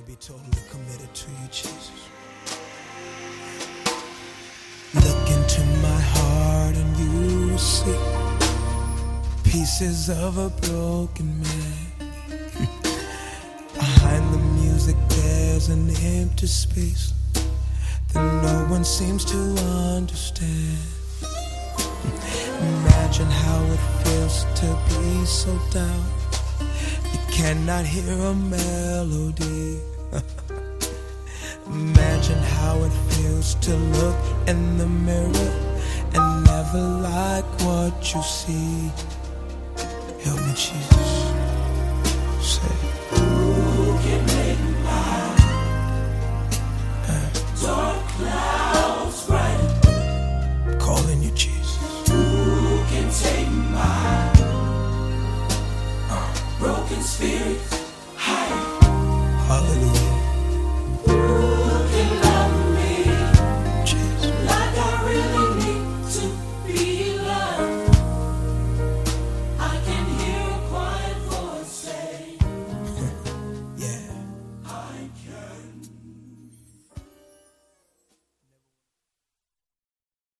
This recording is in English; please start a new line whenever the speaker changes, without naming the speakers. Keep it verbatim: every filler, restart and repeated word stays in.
be totally committed to you, Jesus. Look into my heart and you see pieces of a broken man. Behind the music there's an empty space that no one seems to understand. Imagine how it feels to be so down you cannot hear a melody. Imagine how it feels to look in the mirror and never like what you see. Help me, Jesus. Say,
who can make my uh, dark clouds bright?
Calling you, Jesus.
Who can take my uh, broken spirit